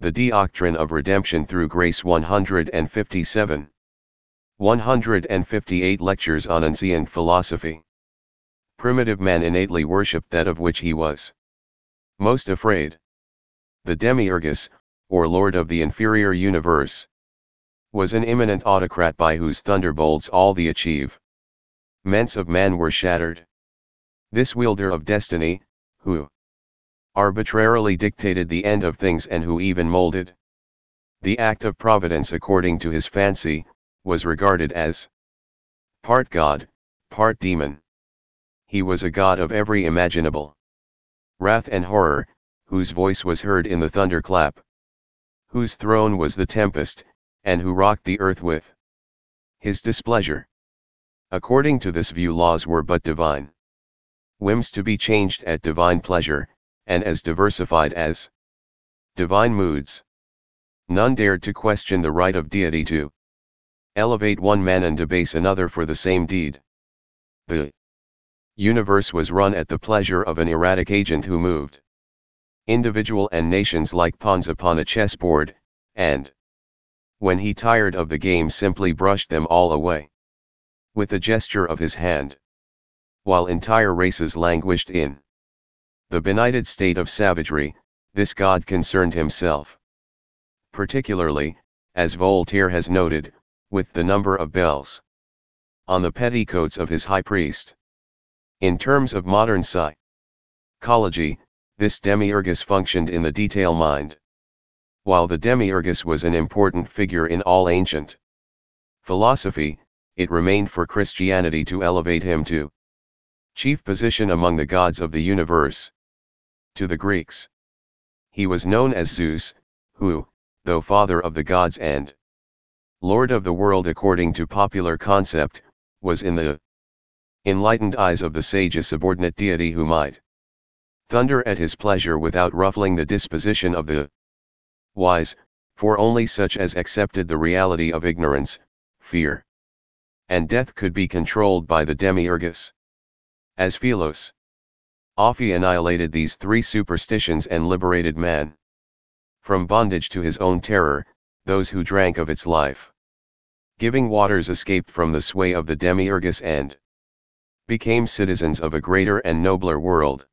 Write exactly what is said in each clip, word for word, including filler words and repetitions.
The Doctrine of Redemption through Grace one hundred fifty-seven. one hundred fifty-eight Lectures on Ancient Philosophy. Primitive man innately worshipped that of which he was most afraid. The Demiurgus, or Lord of the inferior universe, was an imminent autocrat by whose thunderbolts all the achieve ments of man were shattered. This wielder of destiny, who arbitrarily dictated the end of things and who even molded the act of providence according to his fancy, was regarded as part God, part demon. He was a god of every imaginable wrath and horror, whose voice was heard in the thunderclap, whose throne was the tempest, and who rocked the earth with his displeasure. According to this view, laws were but divine whims to be changed at divine pleasure, and as diversified as divine moods. None dared to question the right of deity to elevate one man and debase another for the same deed. The universe was run at the pleasure of an erratic agent who moved individual and nations like pawns upon a chessboard, and, when he tired of the game, simply brushed them all away with a gesture of his hand, while entire races languished in the benighted state of savagery. This god concerned himself particularly, as Voltaire has noted, with the number of bells on the petticoats of his high priest. In terms of modern psychology, this demiurgus functioned in the detail mind. While the demiurgus was an important figure in all ancient philosophy, it remained for Christianity to elevate him to chief position among the gods of the universe. To the Greeks, he was known as Zeus, who, though father of the gods and lord of the world according to popular concept, was in the enlightened eyes of the sage a subordinate deity who might thunder at his pleasure without ruffling the disposition of the wise, for only such as accepted the reality of ignorance, fear, and death could be controlled by the demiurgus. As Philos Ophi annihilated these three superstitions and liberated man from bondage to his own terror, those who drank of its life giving waters escaped from the sway of the demiurgus and became citizens of a greater and nobler world.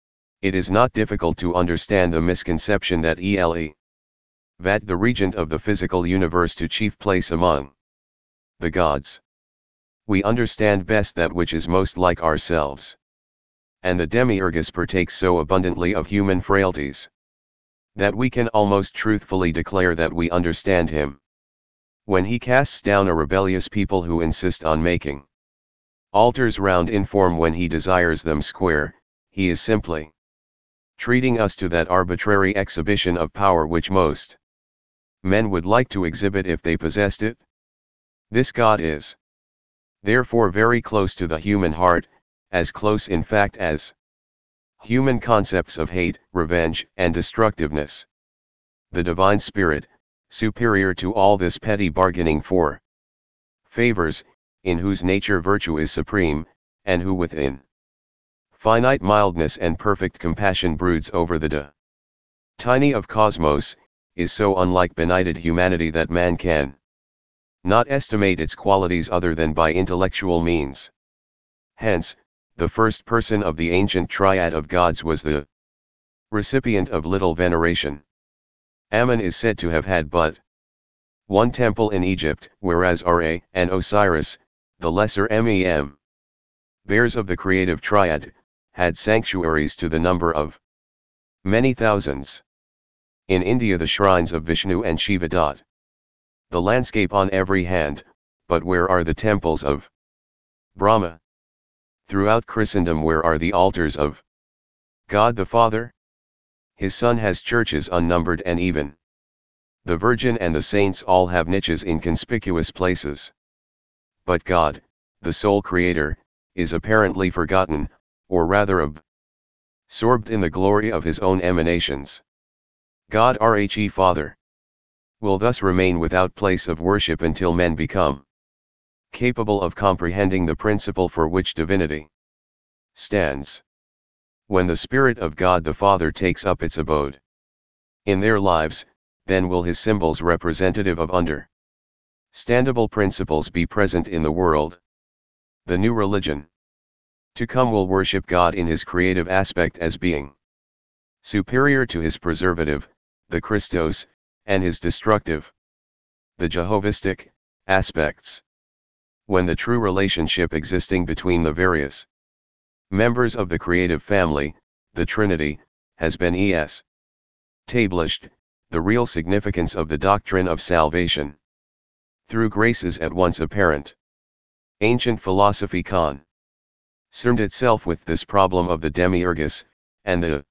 It is not difficult to understand the misconception that Ele vat the regent of the physical universe to chief place among the gods. We understand best that which is most like ourselves, and the demiurgus partakes so abundantly of human frailties that we can almost truthfully declare that we understand him. When he casts down a rebellious people who insist on making altars round in form when he desires them square, he is simply treating us to that arbitrary exhibition of power which most men would like to exhibit if they possessed it. This God is therefore very close to the human heart, as close in fact as human concepts of hate, revenge, and destructiveness. The divine spirit, superior to all this petty bargaining for favors, in whose nature virtue is supreme, and who within finite mildness and perfect compassion broods over the tiny of cosmos, is so unlike benighted humanity that man can not estimate its qualities other than by intellectual means. Hence, the first person of the ancient triad of gods was the recipient of little veneration. Ammon is said to have had but one temple in Egypt, whereas Ra and Osiris, the lesser Mem bears of the creative triad, had sanctuaries to the number of many thousands. In India the shrines of Vishnu and Shiva dot the landscape on every hand, but where are the temples of Brahma? Throughout Christendom where are the altars of God the Father? His Son has churches unnumbered, and even the Virgin and the saints all have niches in conspicuous places. But God, the sole Creator, is apparently forgotten, or rather absorbed in the glory of his own emanations. God Rhe Father will thus remain without place of worship until men become capable of comprehending the principle for which divinity stands. When the Spirit of God the Father takes up its abode in their lives, then will his symbols representative of understandable principles be present in the world. The new religion to come will worship God in his creative aspect as being superior to his preservative, the Christos, and his destructive, the Jehovistic, aspects. When the true relationship existing between the various members of the creative family, the Trinity, has been established, the real significance of the doctrine of salvation through grace is at once apparent. Ancient philosophy concerned itself with this problem of the demiurgus, and the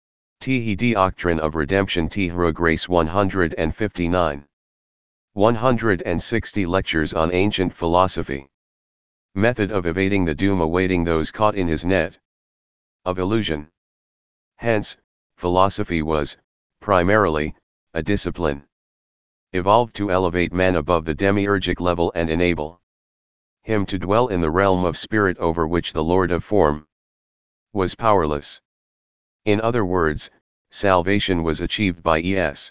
T doctrine of redemption through grace one hundred fifty-nine. one hundred sixty lectures on ancient philosophy. Method of evading the doom awaiting those caught in his net of illusion. Hence, philosophy was, primarily, a discipline evolved to elevate man above the demiurgic level and enable him to dwell in the realm of spirit over which the Lord of form was powerless. In other words, salvation was achieved by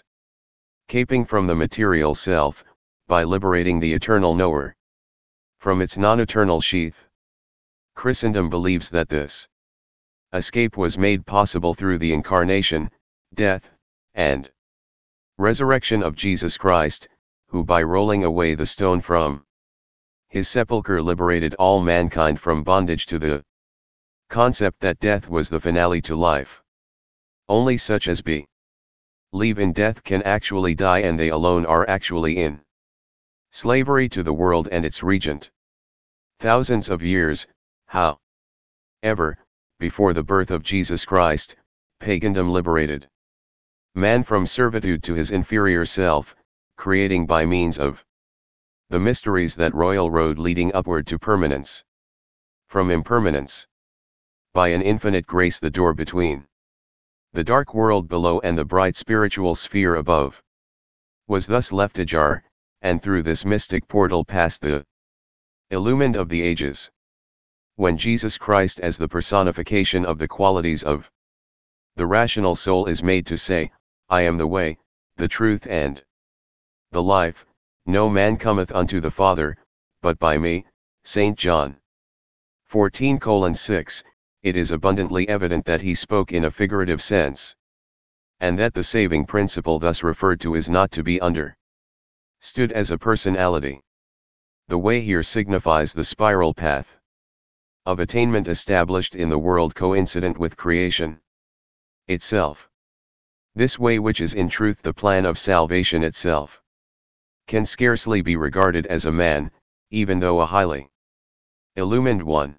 escaping from the material self, by liberating the eternal knower from its non-eternal sheath. Christendom believes that this escape was made possible through the incarnation, death, and resurrection of Jesus Christ, who by rolling away the stone from his sepulchre liberated all mankind from bondage to the concept that death was the finale to life. Only such as believe in death can actually die, and they alone are actually in slavery to the world and its regent. Thousands of years, however, before the birth of Jesus Christ, pagandom liberated man from servitude to his inferior self, creating by means of the mysteries that royal road leading upward to permanence from impermanence. By an infinite grace the door between the dark world below and the bright spiritual sphere above was thus left ajar, and through this mystic portal passed the illumined of the ages. When Jesus Christ as the personification of the qualities of the rational soul is made to say, I am the way, the truth and the life, no man cometh unto the Father, but by me, Saint John fourteen colon six, it is abundantly evident that he spoke in a figurative sense, and that the saving principle thus referred to is not to be understood as a personality. The way here signifies the spiral path of attainment established in the world coincident with creation itself. This way, which is in truth the plan of salvation itself, can scarcely be regarded as a man, even though a highly illumined one.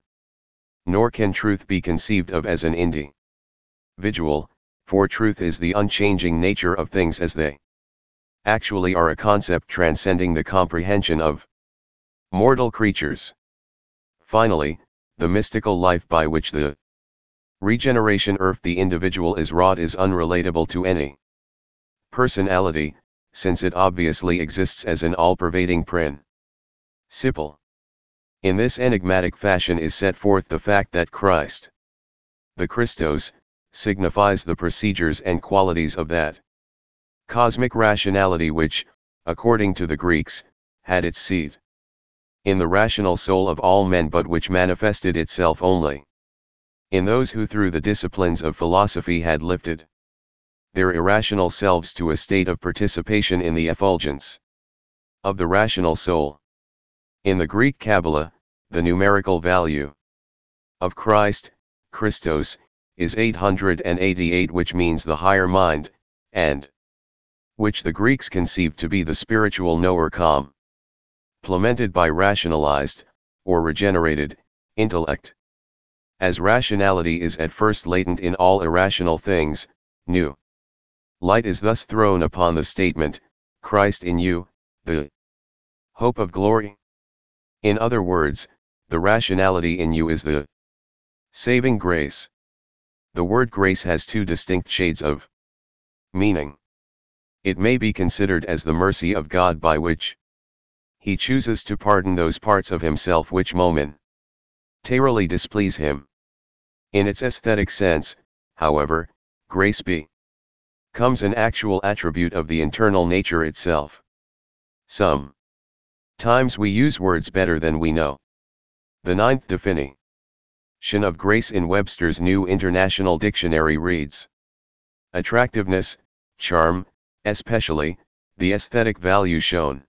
Nor can truth be conceived of as an individual, for truth is the unchanging nature of things as they actually are, a concept transcending the comprehension of mortal creatures. Finally, the mystical life by which the regeneration of the individual is wrought is unrelatable to any personality, since it obviously exists as an all-pervading principle. In this enigmatic fashion is set forth the fact that Christ, the Christos, signifies the procedures and qualities of that cosmic rationality which, according to the Greeks, had its seat in the rational soul of all men, but which manifested itself only in those who through the disciplines of philosophy had lifted their irrational selves to a state of participation in the effulgence of the rational soul. In the Greek Kabbalah, the numerical value of Christ, Christos, is eight hundred eighty-eight, which means the higher mind, and which the Greeks conceived to be the spiritual knower complemented by rationalized, or regenerated, intellect. As rationality is at first latent in all irrational things, new light is thus thrown upon the statement, Christ in you, the hope of glory. In other words, the rationality in you is the saving grace. The word grace has two distinct shades of meaning. It may be considered as the mercy of God by which he chooses to pardon those parts of himself which momentarily displease him. In its aesthetic sense, however, grace be comes an actual attribute of the internal nature itself. Some times we use words better than we know. The ninth definition of grace in Webster's New International Dictionary reads: attractiveness, charm, especially, the aesthetic value shown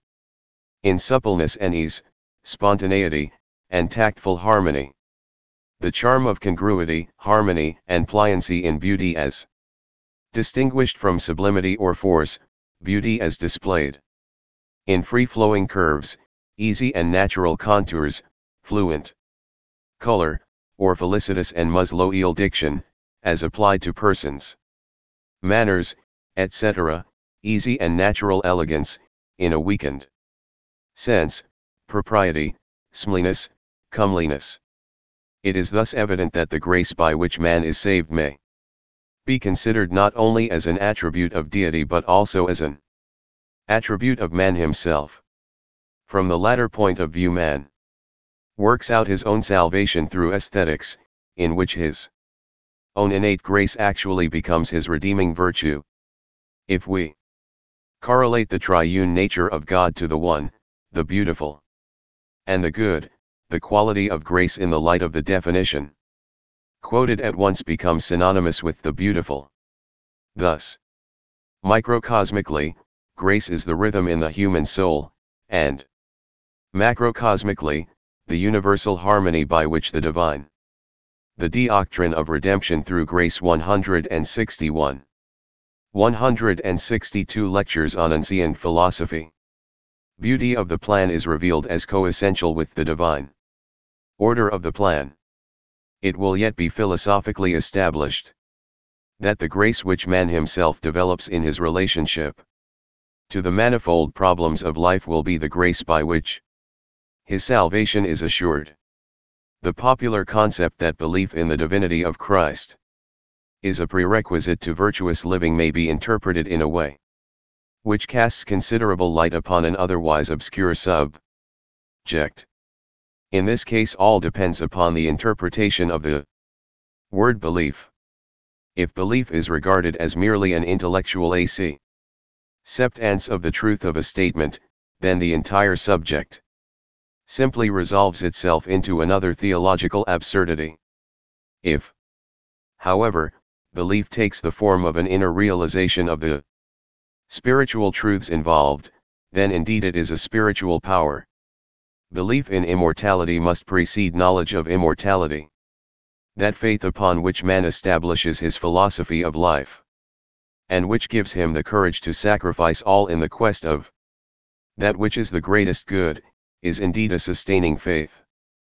in suppleness and ease, spontaneity, and tactful harmony. The charm of congruity, harmony, and pliancy in beauty as distinguished from sublimity or force, beauty as displayed in free-flowing curves, easy and natural contours, fluent color, or felicitous and musloidal diction, as applied to persons, manners, et cetera, easy and natural elegance, in a weakened sense, propriety, smeliness, comeliness. It is thus evident that the grace by which man is saved may be considered not only as an attribute of deity but also as an attribute of man himself. From the latter point of view, man works out his own salvation through aesthetics, in which his own innate grace actually becomes his redeeming virtue. If we correlate the triune nature of God to the one, the beautiful, and the good, the quality of grace in the light of the definition quoted at once becomes synonymous with the beautiful. Thus, microcosmically, grace is the rhythm in the human soul, and macrocosmically, the universal harmony by which the divine. The Doctrine of Redemption through Grace one hundred sixty-one. one hundred sixty-two Lectures on Unseen Philosophy. Beauty of the plan is revealed as coessential with the divine order of the plan. It will yet be philosophically established that the grace which man himself develops in his relationship to the manifold problems of life will be the grace by which his salvation is assured. The popular concept that belief in the divinity of Christ is a prerequisite to virtuous living may be interpreted in a way which casts considerable light upon an otherwise obscure subject. In this case, all depends upon the interpretation of the word belief. If belief is regarded as merely an intellectual acceptance of the truth of a statement, then the entire subject simply resolves itself into another theological absurdity. If, however, belief takes the form of an inner realization of the spiritual truths involved, then indeed it is a spiritual power. Belief in immortality must precede knowledge of immortality. That faith upon which man establishes his philosophy of life, and which gives him the courage to sacrifice all in the quest of that which is the greatest good, is indeed a sustaining faith.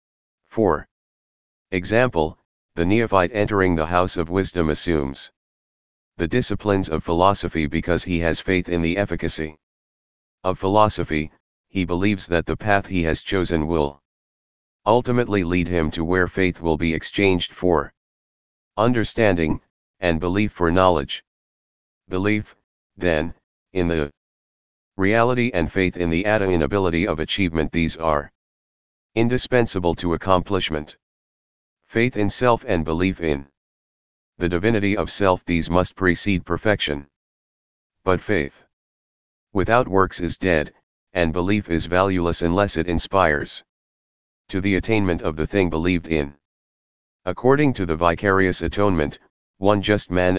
For example, the neophyte entering the house of wisdom assumes the disciplines of philosophy because he has faith in the efficacy of philosophy. He believes that the path he has chosen will ultimately lead him to where faith will be exchanged for understanding, and belief for knowledge. Belief, then, in the reality and faith in the attainability of achievement, these are indispensable to accomplishment. Faith in self and belief in the divinity of self, these must precede perfection. But faith without works is dead, and belief is valueless unless it inspires to the attainment of the thing believed in. According to the vicarious atonement, one just man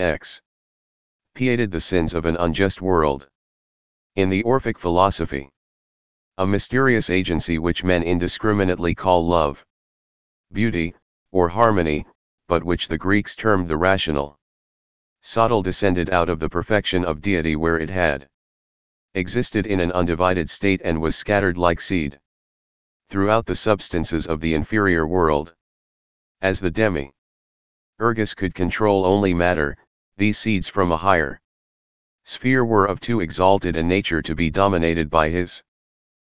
expiated the sins of an unjust world. In the Orphic philosophy, a mysterious agency which men indiscriminately call love, beauty, or harmony, but which the Greeks termed the rational Sottle, descended out of the perfection of deity where it had existed in an undivided state and was scattered like seed throughout the substances of the inferior world. As the demi Urgus could control only matter, these seeds from a higher sphere were of too exalted a nature to be dominated by his